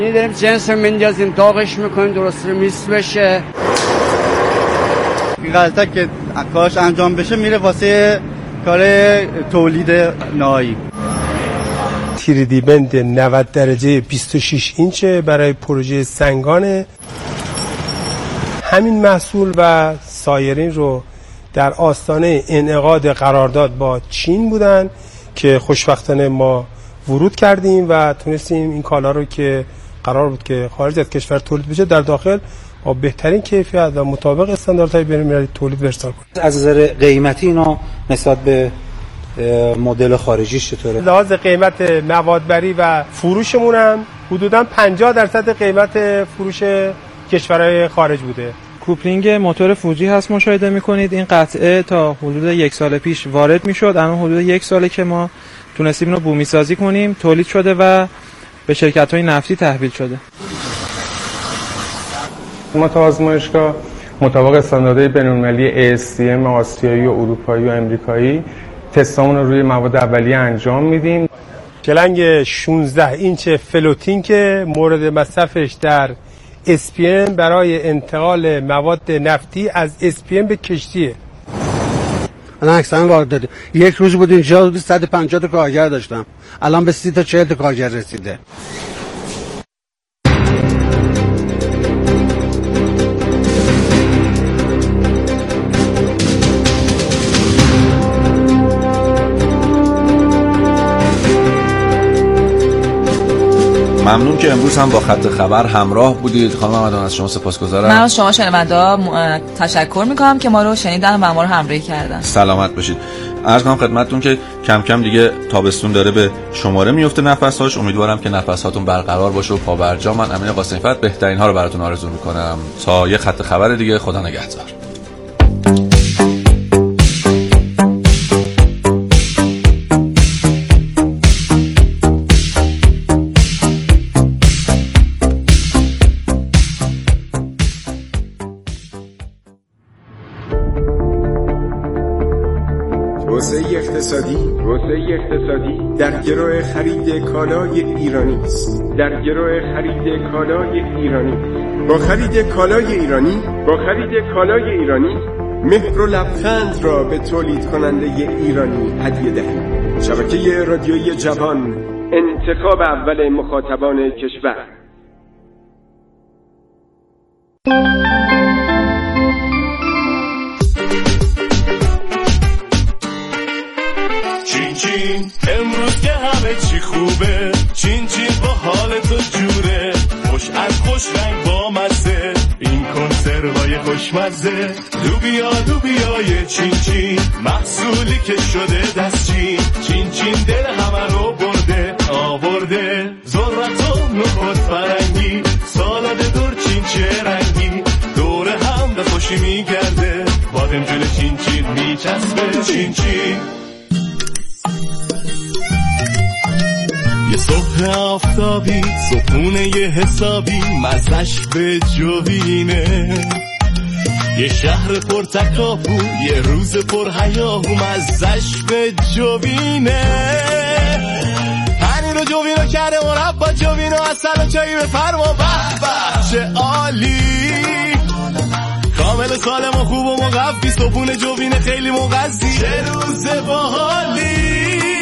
داریم جنس رو میندازیم داغش میکنیم درست رو میس بشه. این غلطه که کاش انجام بشه میره واسه کار تولید نهایی. تیریدی بند 90 درجه 26 اینچه برای پروژه سنگانه. همین محصول و سایرین رو در آستانه انعقاد قرارداد با چین بودن که خوشبختانه ما ورود کردیم و تونستیم این کالا رو که قرار بود که خارج از کشور تولید بشه در داخل با بهترین کیفیت و مطابق استانداردهای بین‌المللی تولید ارسال کنیم. از نظر قیمتی اینا نسبت به مدل خارجی چطوره؟ لحاظ قیمت موادبری و فروشمون هم حدوداً 50% قیمت فروش کشورهای خارج بوده. کوپلینگ موتور فوجی هست مشاهده می‌کنید. این قطعه تا حدود 1 سال پیش وارد می‌شد. الان حدود 1 ساله که ما تونستیم اینو بومی سازی کنیم، تولید شده و به شرکت‌های نفتی تحویل شده. ما تا آزمایشگاه مطابق استانداردهای بین‌المللی ASTM آسیایی و اروپایی و امریکایی تستامون رو روی مواد اولیه انجام میدیم. شلنگ 16 اینچ فلوتینگ که مورد مصرفش در SPM برای انتقال مواد نفتی از SPM به کشتیه. الان اکثرا وارد داده. یک روز بود اینجا 150 تا کارگر داشتم. الان به 30 تا 40 تا کارگر رسیده. ممنون که امروز هم با خط خبر همراه بودید. خانم محمدان از شما سپاسگزارم. من از شما شنوندا تشکر میکنم که ما رو شنیدن و ما رو همراهی کردن. سلامت باشید. عرض کنم خدمتتون که کم کم دیگه تابستون داره به شماره میفته نفس‌هاش. امیدوارم که نفس‌هاتون برقرار باشه و پابرجا. من امین قاسمی‌فر بهترین ها رو براتون آرزو میکنم. تا یه خط خبر دیگه، خدا نگهدار. توسعه اقتصادی در گرو خرید کالای ایرانی است. با خرید کالای ایرانی مهر و لبخند را به تولید کننده ایرانی هدیه دهید. شبکه رادیویی جوان، انتخاب اول مخاطبان کشور. چین چین امروز که همه چی خوبه، چین چین با حال تو جوره، خوش از خوش رنگ با مزه، این کنسروهای خوشمزه، لوبیای چین چین، محصولی که شده دستچین، چین چین دل همه رو آورده، ذرت و نخود فرنگی، سالاد دور چین چه رنگی، دور هم به خوشی میگرده، بادم جلو چین چین میچسبه، چین چین. یه صبح آفتابی، صبحونه یه حسابی، مزش به جوینه، یه شهر پر تکاپو، یه روز پر هیاهو، مزش به جوینه، پنیر و جوینو کرده مربا، جوینو اصل و چایی به فرما، به چه عالی، کامل سالم و خوب و مقفی، صبحونه جوینه خیلی مغذی، چه روز باحالی.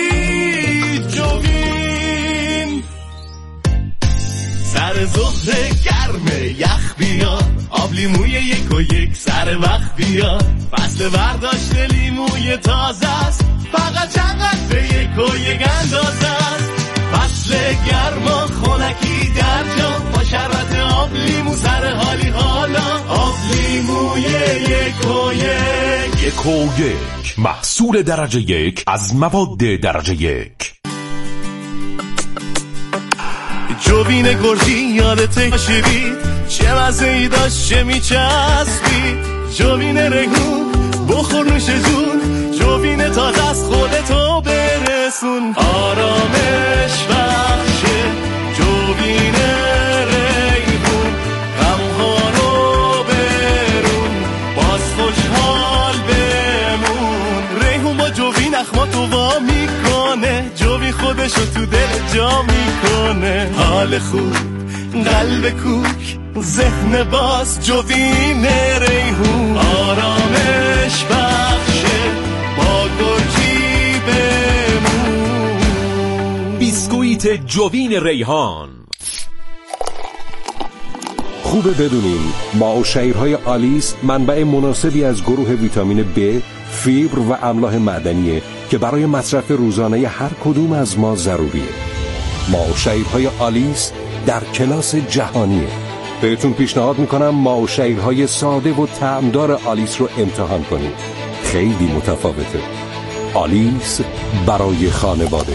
سر ظهر گرمه یخ بیاد، آب لیموی 1 و 1 سر وقت بیاد، فصل برداشت لیموی تازه است، فقط چند قطره 1 و 1 اندازه است، فصل گرما خنکی در جا، با شربت آب لیمو سر حالی حالا، آب لیموی 1 و 1. 1 و 1 محصول درجه 1 از مواد درجه 1. جوین گرجی یادته شیرید، چه مزه‌ای داشت چه میچسبید، جوین رگون بخور نوش جون، جوین تازه از خودتو برسون، آرامش بخشه جوین ریحون، غمها رو برون باز خوشحال بمون، ریحون با جوین اخماتو وا میکنه، جوین خودشو تو دل جا میکنه، حال خوب قلب کوک ذهن باز جوین ریحون آرامش بخشه با گرجی بمون. بیسکویت جوین ریحان. خوبه بدونیم ماء و شعیرهای آلیس منبع مناسبی از گروه ویتامین B، فیبر و املاح معدنیه که برای مصرف روزانه هر کدوم از ما ضروریه. ماء و شعیرهای آلیس در کلاس جهانیه. بهتون پیشنهاد میکنم ماء و شعیرهای ساده و طعمدار آلیس رو امتحان کنید. خیلی متفاوته. آلیس برای خانواده.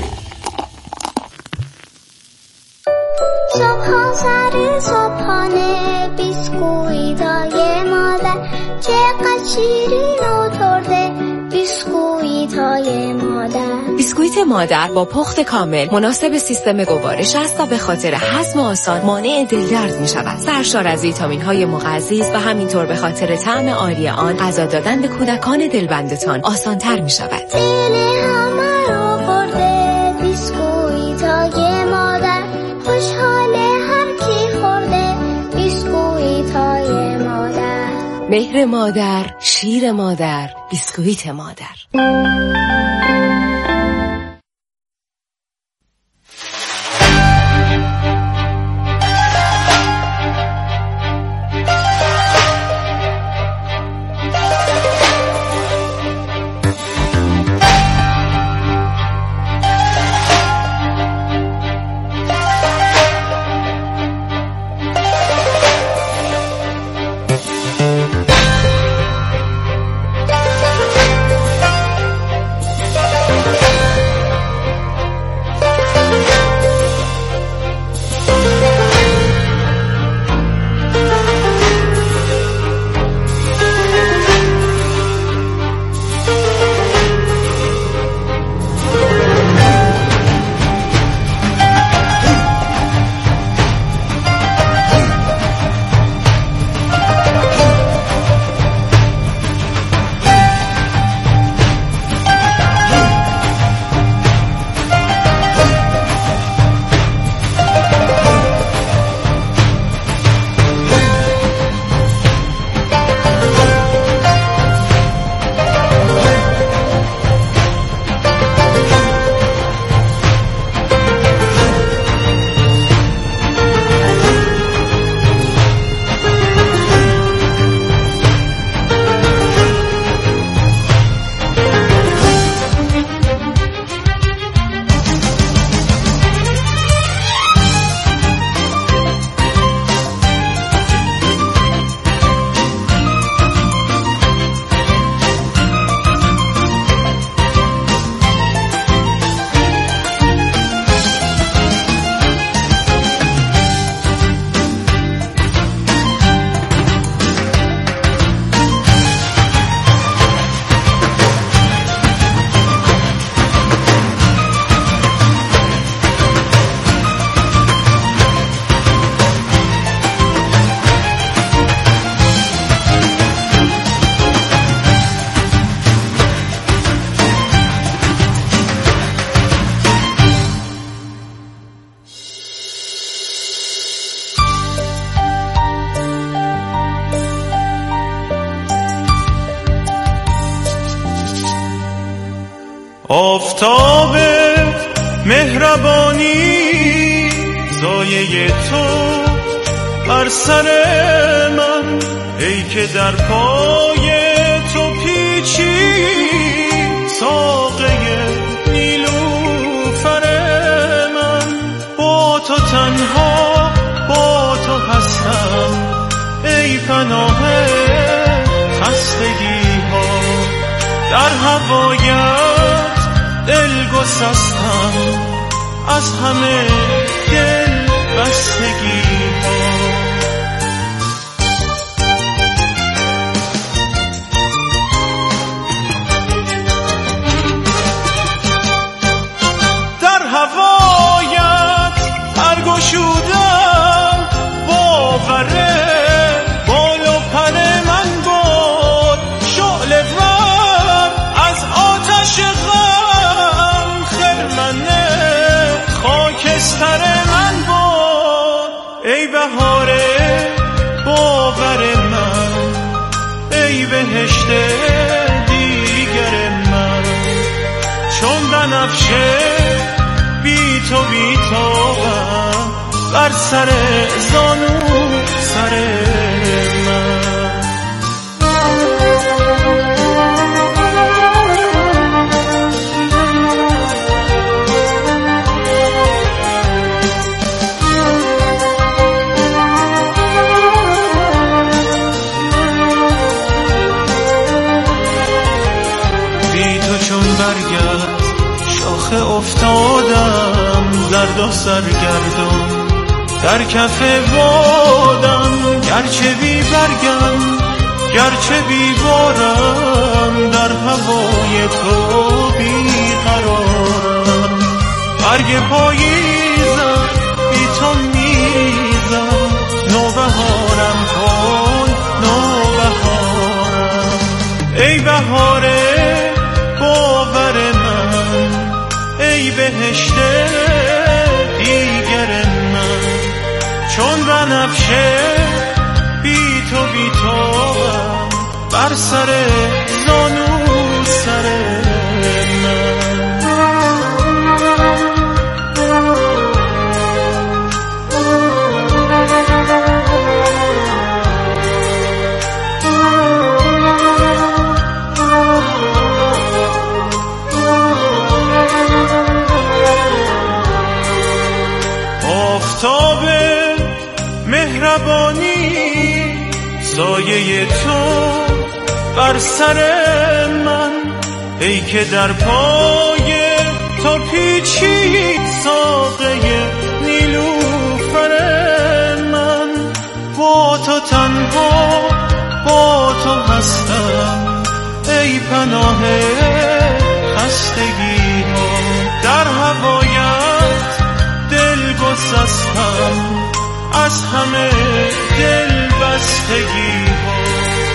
صبحانه بیسکویتای مادر چقدر شیرین و ترده بیسکویتای مادر. بیسکویت مادر با پخت کامل مناسب سیستم گوارش است و به خاطر هضم آسان مانع دلدرد می شود. سرشار از ویتامین‌های مغذی و همینطور به خاطر طعم عالی آن غذا دادن به کودکان دلبندتان آسان‌تر می شود. دل همه رو خورده بیسکویتای مادر خوشحاله هر کی خورده بیسکویتای مادر. مهر مادر، شیر مادر، بیسکویت مادر. آفتاب مهربانی سایه تو بر سر من، ای که در پای تو پیچی ساقه نیلوفر من. با تو تنها با تو هستم ای پناه خستگی ها، در هوایت دل گسستم از همه دل بستگی ها. در هوایت برگشودم باوره بال و پر من باد، شعله ور از آتش غم خرمن خاکستر من باد. ای بهار باور من، ای بهشت دیگر من، چون بنفشه بی تو بی طاقم بر سر زانو سر من. افتادم زرد و سرگردان در کف بادم، گرچه بی برگم گرچه بی بارم، در هوای تو بی قرارم. برگ پاییزم بی تو میزم، نوبهارم کن نوبهارم. ای بهار باور من، ای بهشت دیگر من، چون بنفشه بی تو بی طاقم بر سر زانو سر من. آفتاب مهربانی سایه تو بر سر من، ای که در پای تو پیچید ساقه نیلوفر من. با تو تنها با تو هستم، ای پناه خستگی ها، در هوایت دل گسستم از همه دل بستگی ها.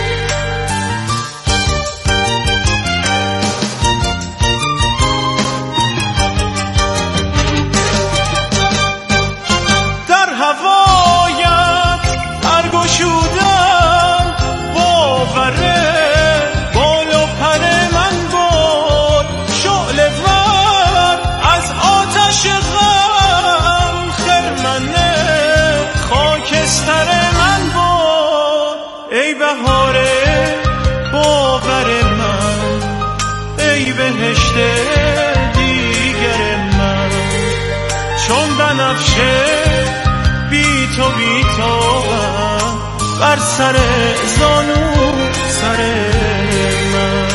در هوایت برگشودم باوره، بال و پر من بود شعله ور از آتش غم، خرمنه خاکستر من بود. ای بهار باور من، ای بهشت دیگر من، چون بنفشه بی تو بی طاقم بر سر زانو سر من.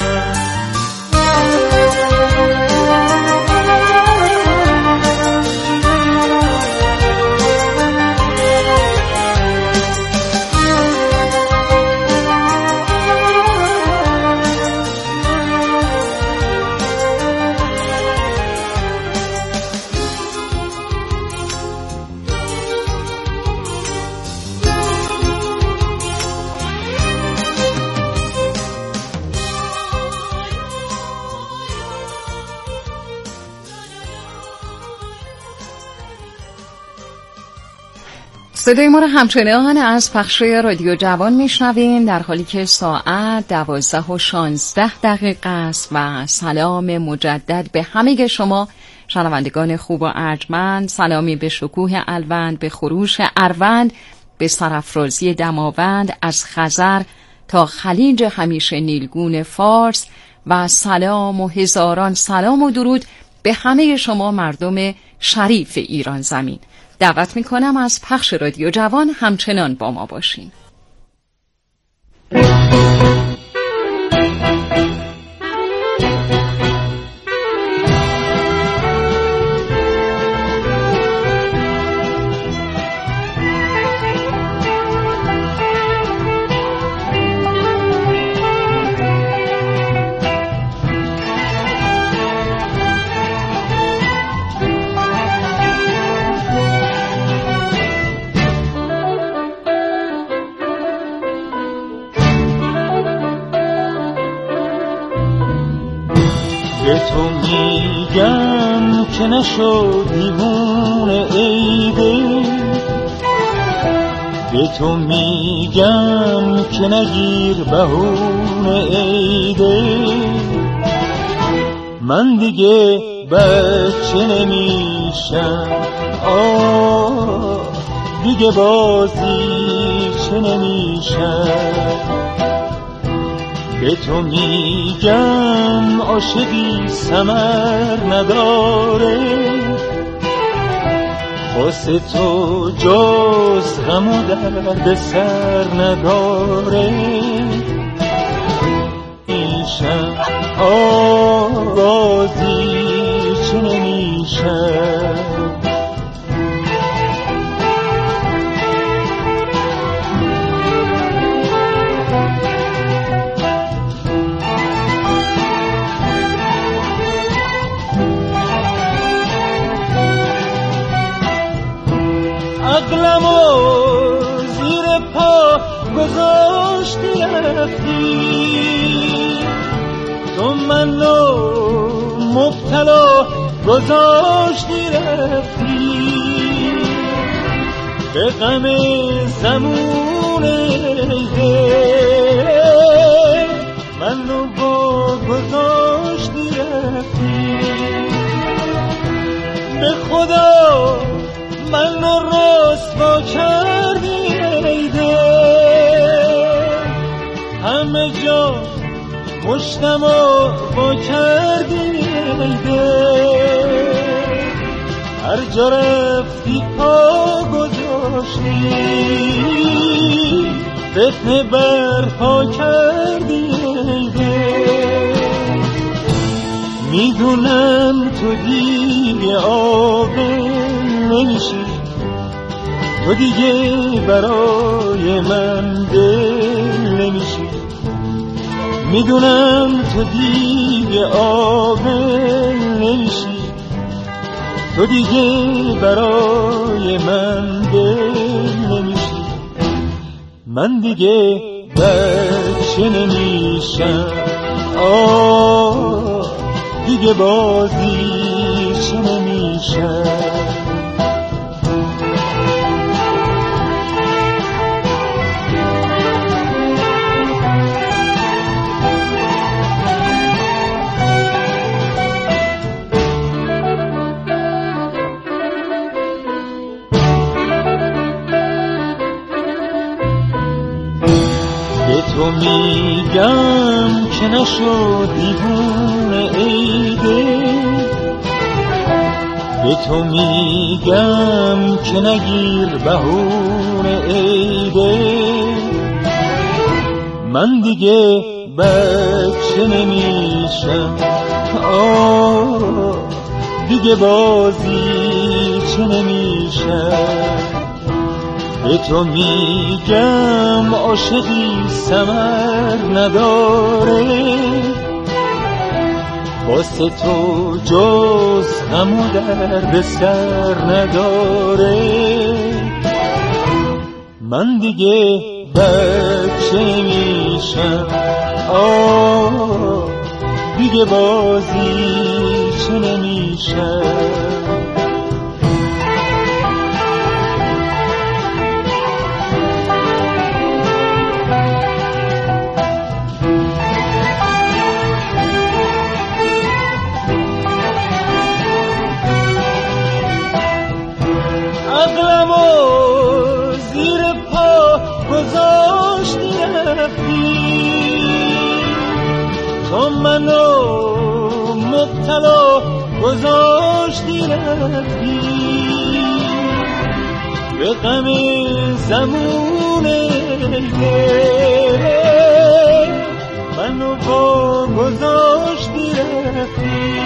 صدای ما رو همچنان از پخش رادیو جوان میشنوین در حالی که ساعت 12:16 است و سلام مجدد به همه شما شنوندگان خوب و ارجمند. سلامی به شکوه الوند، به خروش اروند، به سرافرازی دماوند از خزر تا خلیج همیشه نیلگون فارس و سلام و هزاران سلام و درود به همه شما مردم شریف ایران زمین. دعوت میکنم از پخش رادیو جوان همچنان با ما باشین. به تو میگم که نشو دیوونه ای دل، به تو میگم که نگیر بهونه عیده، من دیگه بچه نمیشم، دیگه بازی چه نمیشم. به تو میگم عاشقی ثمر نداره، واسه تو جز غم و درد سر نداره. میشم بازی چه نمیشم. عقلمو زیر پا گذاشتی رفتی، تو منو مبتلا گذاشتی رفتی، به غم زمون منو با گذاشتی رفتی. به خدا منو رسوا کردی ایده، همه جا مشتمو با کردی ایده، هر جا رفتی پا گذاشتی، فتنه برپا کردی ایده. میدونم تو دیگه عاقل نمیشی، تو دیگه برای من دل نمیشی. میدونم تو دیگه عاقل نمیشی، تو دیگه برای من دل نمیشی. من دیگه بچه نمیشم، دیگه بازی چه نمیشم. تو میگم که نشو دیوونه عیده، به تو میگم که نگیر بهونه عیده، من دیگه بچه نمیشم، دیگه بازی چه نمیشم. به تو میگم عاشقی ثمر نداره، واسه تو جز غم و درد سر نداره. من دیگه بچه میشم، دیگه بازی چه نمیشم. عقلمو زیر پا گذاشتی رفتی، تو منو مبتلا گذاشتی رفتی، به غم زمون منو با گذاشتی رفتی.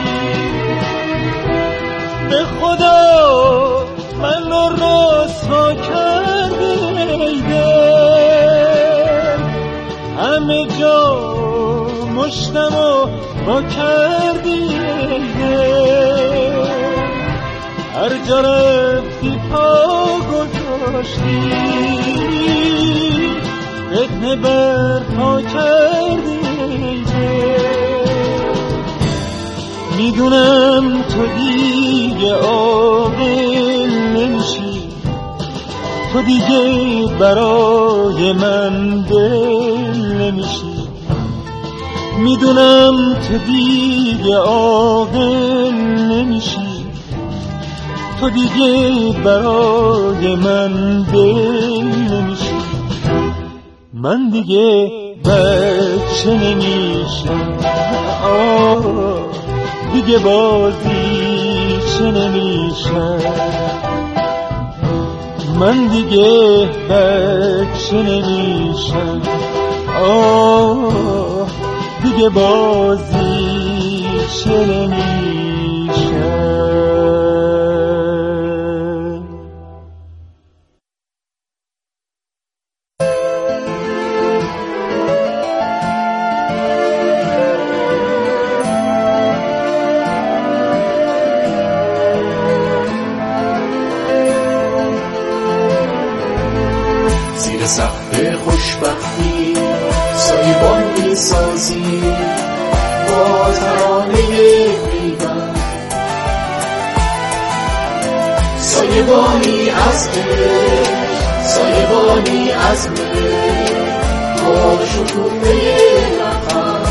به خدا منو رسوا کردی ایده، همه جا مشتمو با کردی ایده، هر جا رفتی پا گذاشتی، فتنه برپا کردی ایده. میدونم تو دیگه عاقل نمیشی، تو دیگه برای من دل نمیشی، میدونم تو دیگه عاقل نمیشی، تو دیگه برای من دل نمیشی، من دیگه بچه نمیشم، دیگه بازیچه نمیشم، من دیگه بچه نمیشم، دیگه بازیچه نمیشم. زیر سقف خوشبختی سایبان میسازی با ترانه پیوند، سایبانی از عشق، سایبانی از مهر با شکوفه لبخند.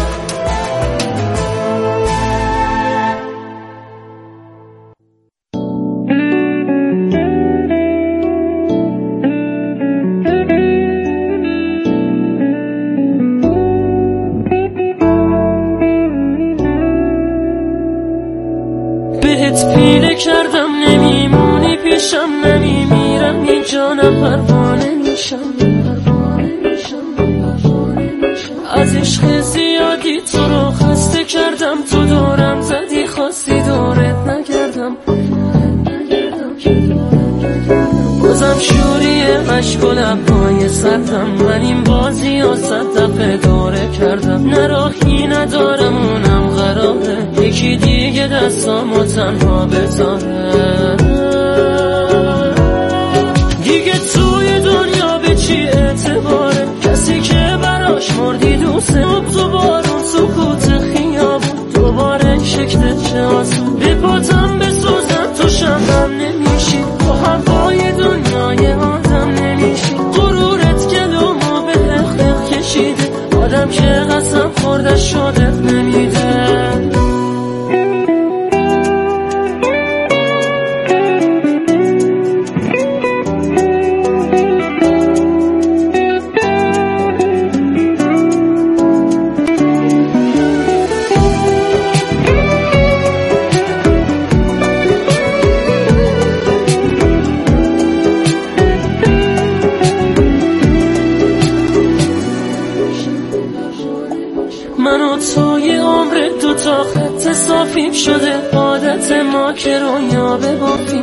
بهت پیله کردم نمیمونی پیشم، نمیمیرم اینجا نه پروانه میشم، از عشق زیادی تو رو خسته کردم، تو دورم زدی خواستی دورت نگردم، بازم شوری عشق و لبهای سردم، من این بازی ها 100 دفعه دوره کردم، نه راهی ندارم اونم قراره یکی دیگه دستامو تنها بذاره، دیگه توی دنیا به چی اعتباره، کسی که براش مردی دوسته، تو بارون سکوت خیابون دوباره شکلت چه آسون، به پاتم بسوزم تو شمم نمیشی، تو هوای دنیای آدم نمیشی، غرورت گلومو به اخ کشیده، آدم که قسم خورده شده نمیده. من و توی عمر دوتا خط صافیم شده، عادت ما که رویا ببافیم،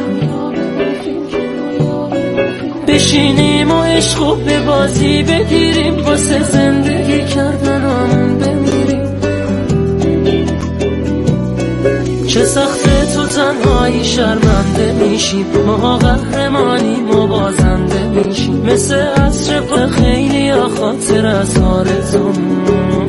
بشینیم و عشقو به بازی بگیریم، واسه زندگی کردنمون بمیریم، چه سخته تو تنهایی شرمنده میشیم، ما قهرمانیم و بازنده میشیم، مثل عصر پا خیلی ها خاطر از آرزومون،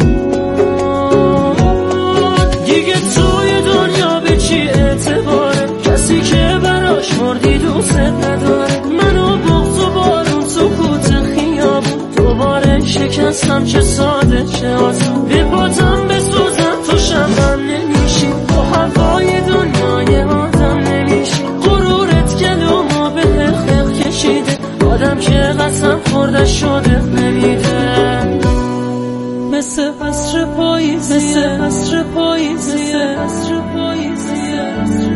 دیگه توی دنیا به چی اعتباره، کسی که براش مردی دوست نداره، منو بغض و بارون سکوت خیابون دوباره شکستم، چه ساده چه آسون، به پاتم بسوزم تو شمم نمیشی، تو هوای دنیای آدم نمیشی، غرورت گلومو به اخ کشیده، آدم که قسم خورده شده نمیده، مثل عصر پاییزیه، مثل عصر پاییزیه، عصر پاییزیه.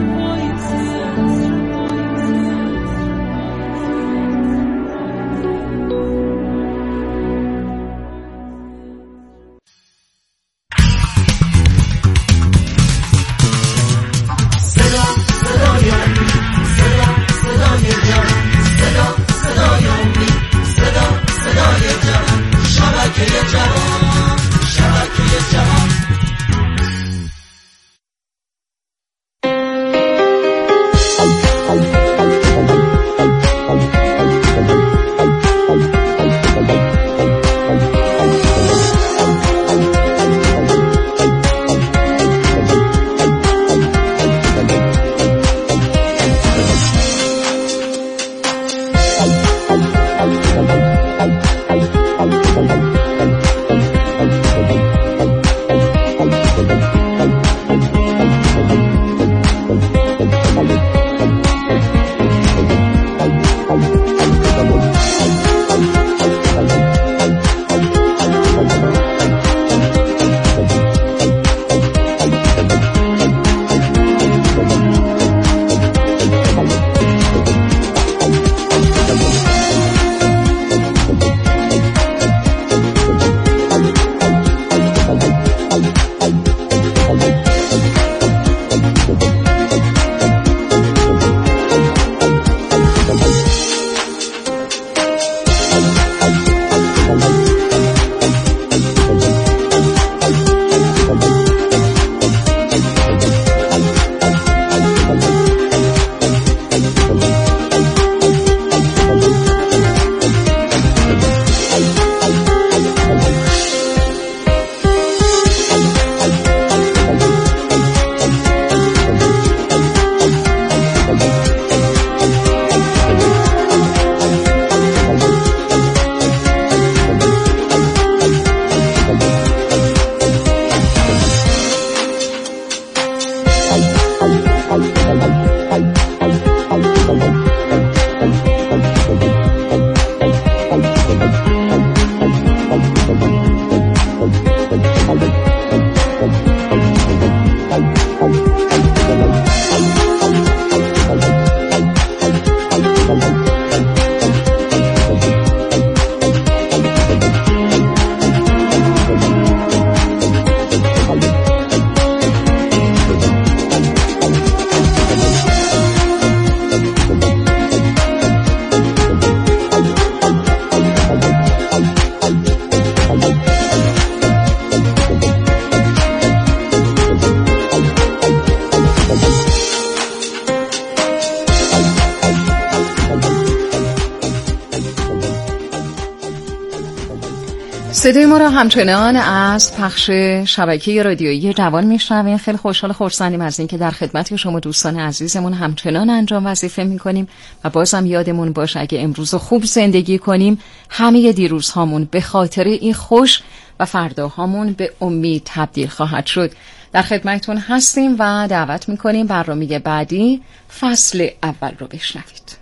صدای ما را همچنان از پخش شبکه رادیویی جوان میشنوین. خیلی خوشحال خرسندیم از اینکه در خدمت شما دوستان عزیزمون همچنان انجام وظیفه میکنیم و بازم یادمون باشه اگه امروز خوب زندگی کنیم همه دیروزهامون به خاطر این خوش و فرداهامون به امید تبدیل خواهد شد. در خدمتتون هستیم و دعوت میکنیم برنامه بعدی فصل اول رو بشنوید.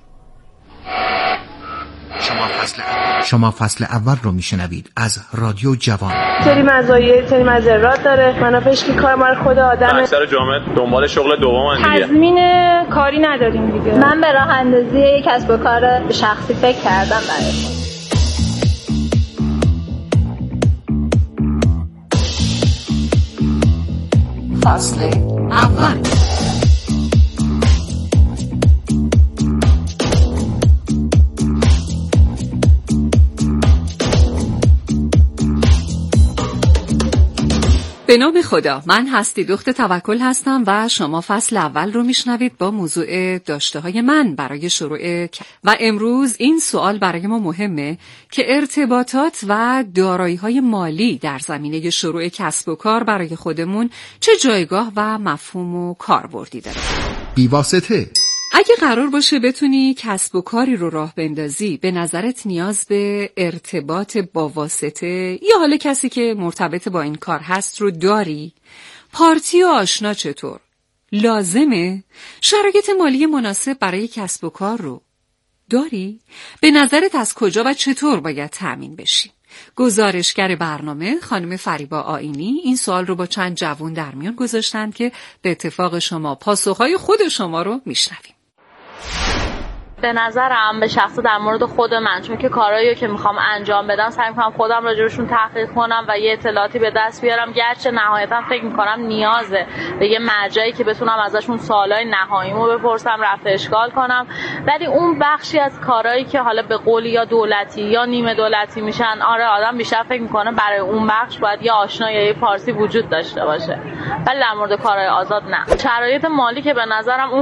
شما فصل اول رو میشنوید از رادیو جوان. سری مزایای سری مضرات داره. منافعش که کار مال خود آدمه. اکثر جامعه دنبال شغل دومن دیگه. تضمین کاری نداریم دیگه. من به راه اندازی یک کسب و کار شخصی فکر کردم برای خودم. فصل اول. به نام خدا، من هستی دخت توکل هستم و شما فصل اول رو میشنوید با موضوع داشته‌های من برای شروع و امروز این سوال برای ما مهمه که ارتباطات و دارایی‌های مالی در زمینه شروع کسب و کار برای خودمون چه جایگاه و مفهوم و کاربردی داره. بی‌واسطه اگه قرار باشه بتونی کسب و کاری رو راه بندازی، به نظرت نیاز به ارتباط با واسطه یا حالا کسی که مرتبط با این کار هست رو داری؟ پارتی و آشنا چطور؟ لازمه؟ شرایط مالی مناسب برای کسب و کار رو داری؟ به نظرت از کجا و چطور باید تأمین بشی؟ گزارشگر برنامه خانم فریبا آیینی این سوال رو با چند جوان در میان گذاشتن که به اتفاق شما پاسخهای خود شما رو میشنویم. به نظرم به شخصه در مورد خود من، چون که کارهایی که میخوام انجام بدم سعی میکنم خودم راجبشون تحقیق کنم و یه اطلاعاتی به دست بیارم، گرچه نهایتا فکر میکنم نیازه به یه مرجعی که بتونم ازشون سوالای نهاییمو بپرسم، رفع اشکال کنم. ولی اون بخشی از کارهایی که حالا به قولی یا دولتی یا نیمه دولتی میشن، آره آدم بیشتر فکر میکنه برای اون بخش باید یه آشنا یا یه پارسی وجود داشته باشه، ولی در مورد کارهای آزاد نه. شرایط مالی که به نظرم